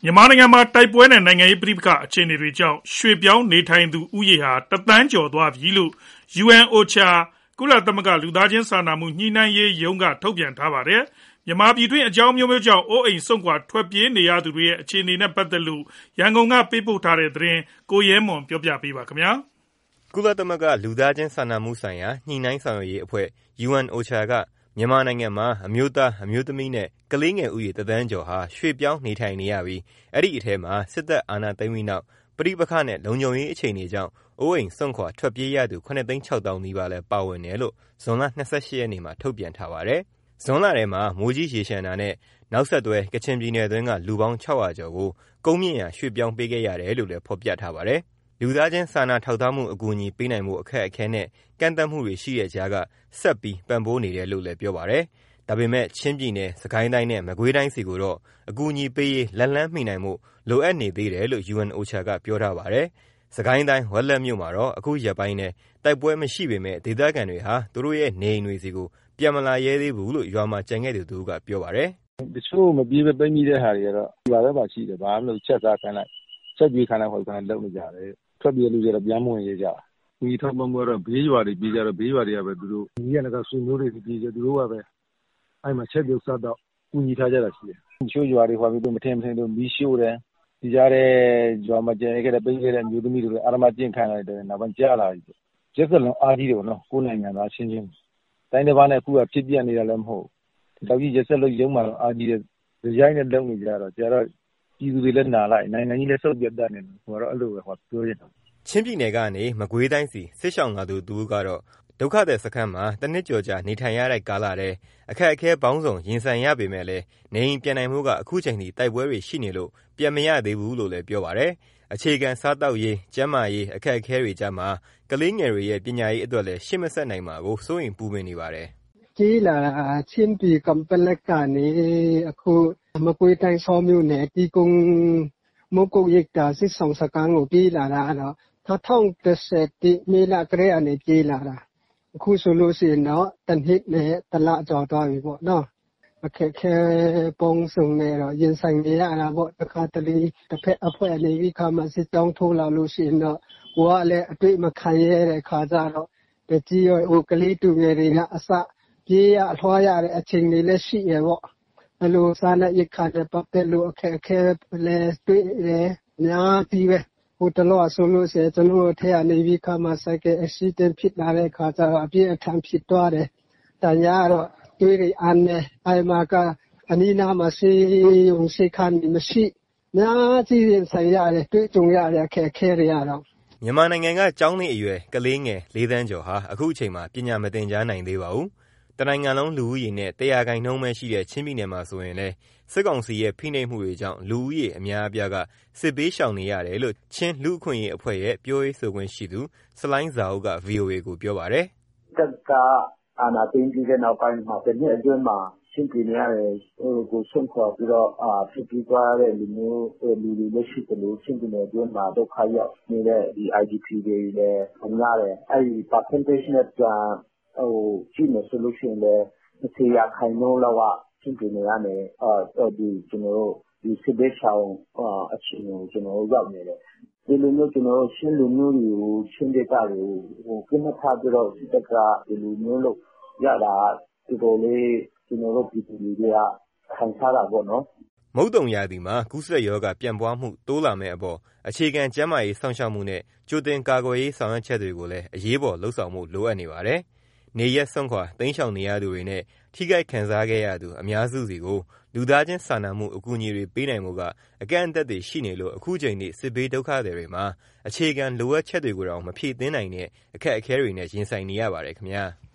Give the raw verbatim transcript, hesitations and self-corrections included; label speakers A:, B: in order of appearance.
A: မြန်မာနိုင်ငံမှာတိုက်ပွဲနဲ့နိုင်ငံရေးပဋိပက္ခအခြေအနေတွေကြောင့်ရွှေ့ပြောင်းနေထိုင်သူဦးရေဟာတသန်းကျော်သွားပြီလို့ ယူအန် အိုချာ ကုလသမဂ္ဂလူသားချင်းစာနာမှုညှိနှိုင်းရေးရုံးကထုတ်ပြန်ထားပါတယ်။ မြန်မာပြည်တွင်းအကြောင်းအမျိုးမျိုးကြောင့်အိုးအိမ်စွန့်ခွာထွက်ပြေးနေရသူတွေရဲ့အခြေအနေနဲ့ပတ်သက်လို့ရန်ကုန်ကပေးပို့ထားတဲ့သတင်းကိုရဲမွန်ပြောပြပေးပါမယ်
B: ။ ကုလသမဂ္ဂလူသားချင်းစာနာမှုဆိုင်ရာညှိနှိုင်းဆောင်ရွက်ရေးအဖွဲ့ ယူအန် အိုချာ ကမြန်မာနိုင်ငံမှာအမျိုးသားအမျိုးသမီးနဲ့ကလေးငယ်ဦးရေတသန်းကျော်ဟာရွှေ့ပြောင်းနေထိုင်နေရပြီးအဲ့ဒီအထဲမှာစစ်တပ်အာဏာသိမ်းပြီးနောက်ပဋိပက္ခနဲ့လုံခြုံရေးအခြေအနေကြောင့်အိုးအိမ်စွန့်ခွာထွက်ပြေးရသူ ခုနှစ်သိန်းခြောက်သောင်းနီးပါးလည်းပါဝင်တယ်လို့ဇွန်လ ၂၈ ရက်နေ့မှာထုတ်ပြန်ထားပါတယ်။ ဇွန်လထဲမှာမိုးကြီးရေလျှံတာနဲ့နောက်ဆက်တွဲကချင်ပြည်နယ်တွင်းကလူပေါင်း ခြောက်ရာကျော်ကိုကုန်းမြင့်ရာရွှေ့ပြောင်းပေးခဲ့ရတယ်လို့လည်းဖော်ပြထားပါတယ်။ လူသားချင်းစာနာထောက်ထားမှုအကူအညီပေးနိုင်ဖို့အခက်အခဲနဲ့ကန့်သတ်မှုတွေရှိတဲ့ကြားကဆက်ပြီးပံ့ပိုးနေတယ်လို့လည်းပြောပါတယ်။ ဒါပေမဲ့ချင်းပြည်နယ်စစ်ကိုင်းတိုင်းနဲ့မကွေးတိုင်းဆီကိုတော့အကူအညီပေးရေးလက်လှမ်းမှီနိုင်ဖို့လိုအပ်နေသေးတယ်လို့ ယူအန် အိုချာ ကပြောထားပါတယ်။ စစ်ကိုင်းတိုင်းဝက်လက်မြို့မှာတော့အခုရက်ပိုင်းထဲတိုက်ပွဲမရှိပေမဲ့ဒေသခံတွေဟာသူတို့ရဲ့နေအိမ်တွေဆီကိုပြန်မလာရဲသေးဘူးလို့ရွာမှာကျန်ခဲ့သူတဦးကပြောပါတယ်
C: ။ “တချို့မပြေးဘဲပိတ်မိတဲ့ဟာတွေကတော့ရွာထဲမှာရှိတယ်။ဘာမှမလုပ်ချက်စားခိုင်းလိုက်ချက်ကျွေးခိုင်းလိုက်လုပ်နေကြတယ်။ထွက်ပြေးတဲ့လူတွေကတော့ပြန်မဝင်ရဲကြဘူး။ကူညီထောက်ပံ့မှုကတော့ဘေးရွာတွေပြေးကြတော့ဘေးရွာတွေကပဲသူတို့နီးစပ်ရာဆွေမျိုးတွေဆီပြေးကြသူတို့ကပဲအဲ့မှာချက်ပြုတ်စားသောက်ကူညီထားကြတာရှိတယ်။တချို့ရွာတွေဟိုမထင်မထင်မီးရှို့တယ်ဒီကြားထဲရွာမှာကျန်ခဲ့တဲ့ပိတ်ခဲ့တဲ့အမျိုးသမီးတွေအာရမကျင့်ခံလိုက်တယ်နောက်ပိုင်းကြားလာပြီ။ရက်စက်လုံးအားကြီးတယ်ပေါ့နော်ကိုယ်နိုင်ငံသားချင်းချင်းတိုင်းတစ်ပါးနဲ့အခုကဖြစ်ပြနေတာလည်းမဟုတ်ဘူး။တောက်ကြီးရက်စက်လုံးရုံးမှာတော့အားကြီးတယ်။ဒီကြိုင်းနဲ့လုံနေကြတော့ကျတော့ပြည်သူတွေလည်းနာလိုက်နိုင်ငံကြီးလည်းစုပ်ပြတ်တတ်နေတယ်ဟိုတော့အဲ့လိုပဲဟောပြောရတာ
B: ။ချင်းပြည်နယ်ကနေမကွေးတိုင်းစီစစ်ရှောင်လာသူတဦးကတော့ဒုက္ခသည်စခန်းမှာတနှစ်ကျော်ကြာနေထိုင်ရတဲ့ကာလထဲအခက်အခဲပေါင်းစုံရင်ဆိုင်ရပေမဲ့လည်းနေအိမ်ပြန်နိုင်ဖို့ကအခုချိန်ထိတိုက်ပွဲတွေရှိနေလို့ပြန်မရသေးဘူးလို့လည်းပြောပါတယ်။အခြေခံစားသောက်ရေးကျန်းမာရေးအခက်အခဲတွေကြားမှာကလေးငယ်တွေရဲ့ပညာရေးအတွက်လည်းရှေ့မဆက်နိုင်မှာကိုစိုးရိမ်ပူပန်နေပါတယ်
D: ။ပြေးလာတာချင်းပြည်ကန်ပက်လက်ကနေအခုမကွေးတိုင်းဆောမြို့နယ်တီကုန်းမုတ်ကုတ်ရိပ်သာစစ်ဆောင်စခန်းကိုပြေးလာတာအဲ့တော့၂၀၁၁မေလကလေးကနေပြေးလာတာအခုဆိုလို့ရှိရင်တော့တစ်နှစ်နဲ့တစ်လကျော်သွားပြီပေါ့နော်အခက်ခဲပေါင်းစုံနဲ့တော့ရင်ဆိုင်နေရတာပေါ့တစ်ခါတလေတစ်ဖက်အဖွဲ့နေပြီးခါမှစစ်ကြောင်းထိုးလာလို့ရှိရင်တော့ကိုကလည်းအတွေ့မခံရတဲ့ခါကျတော့တကြီးရောဟိုကလေးတူငယ်တွေကအစပြေးရထွားရတဲ့အချိန်တွေလည်းရှိရပေါ့အဲ့လိုစားနဲ့ရိတ်ခါတဲ့ပတ်သက်လို့အခက်အခဲလည်းတွေ့တယ်အများကြီးပဲဟိုတလောဆိုလို့ရှိရင်ကျွန်တော်တို့ထဲကနေပြီးခါမှစိုက်ကယ် accident ဖြစ်လာတဲ့ခါကျတော့အပြင်းအထန်ဖြစ်သွားတယ်တန်ရာတော့တွေးရအန်းနဲ့အဲ့မှာကအနီးနားမှာဆေးရုံဆေးခန်းမရှိများကြီးရင်ဆိုင်ရတယ်တွေ့ကြုံရတဲ့အခက်အခဲတွေရတော့
B: မြန်မာနိုင်ငံကကျောင်းနေအရွယ်ကလေးငယ်လေးသန်းကျော်ဟာအခုအချိန်မှာပညာမသင်ကြားနိုင်သေးပါဘူး။တနိုင်ငံလုံးလူဦးရေနဲ့တရာခိုင်နှုန်းပဲရှိတဲ့ချင်းပြည်နယ်မှာဆိုရင်လည်းစစ်ကောင်စီရဲ့ဖိနှိပ်မှုတွေကြောင့်လူဦးရေအများအပြားကစစ်ဘေးရှောင်နေရတယ်လို့ချင်းလူ့အခွင့်အရေးအဖွဲ့ရဲ့ပြောရေးဆိုခွင့်ရှိသူဆလိုင်းဇာအုပ်က ဗွီအိုအေကိုပြောပါတယ်
E: ။တပ်ကအာဏာသိမ်းပြီးတဲ့နောက်ပိုင်းမှာတစ်နှစ်အတွင်းမှာချင်းပြည်နယ်ရဲ့ဟိုကိုဆုံးခွာပြီးတော့အာဖြစ်ပြီးသွားတဲ့လူမျိုးလူတွေလည်းရှိတယ်လို့ချင်းပြည်နယ်အတွင်းမှာဒုက္ခရောက်နေတဲ့ဒီ I D P တွေလည်းအများတယ်အဲ့ဒီ percentage နဲ့ပြန်ဟိုကြည့်မယ်ဆိုလို့ရှိရင်လည်းတစ်ဆယ်ရာခိုင်နှုန်းလောက်ကချင်းပြည်နယ်ကနေအာဒီကျွန်တော်တို့ဒီစစ်ဘေးရှောင်အာအခြေအနေကိုကျွန်တော်တို့ရောက်နေတယ်ဒီလိုမျိုးကျွန်တော်တို့ရှင်းလူမျိုးတွေကိုရှင်းတဲ့တာတွေကိုဟိုကိမထားပြီးတော့စစ်တပ်ကဒီလိုမျိုးလို့ရတာဒီလိုလေးကျွန်တော်တို့ပြည်သူတွေကခံစားတာပေါ့နော်
B: မုတ်တုံရာသီမှာကူးစက်ရောဂါပြန့်ပွားမှုတိုးလာမဲ့အပေါ်အခြေခံကျန်းမာရေးစောင့်ရှောက်မှုနဲ့ကြိုတင်ကာကွယ်ရေးဆောင်ရွက်ချက်တွေကိုလည်းအရေးပေါ်လှုပ်ဆောင်မှုလိုအပ်နေပါတယ်။နေရက်စွန့်ခွာတိမ်းရှောင်နေရသူတွေနဲ့ထိခိုက်ခံစားခဲ့ရသူအများစုစီကိုလူသားချင်းစာနာမှုအကူအညီတွေပေးနိုင်ဖို့ကအကန့်အသတ်တွေရှိနေလို့အခုချိန်ထိစစ်ဘေးဒုက္ခသည်တွေမှာအခြေခံလိုအပ်ချက်တွေကိုတောင်မဖြည့်တင်းနိုင်တဲ့အခက်အခဲတွေနဲ့ရင်ဆိုင်နေရပါတယ်ခင်ဗျာ။